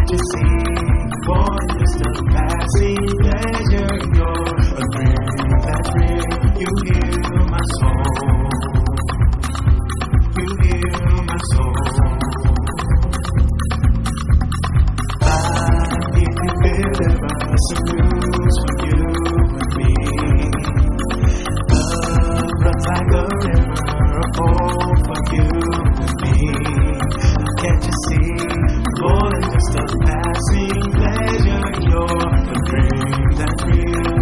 Can't you see? More than just a passing pleasure. You're a dream that's real. You heal my soul. You heal my soul. If you deliver some news for you and me, love runs like a river, a home for you and me. Can't you see? More than just a passing pleasure. You're a dream that's real.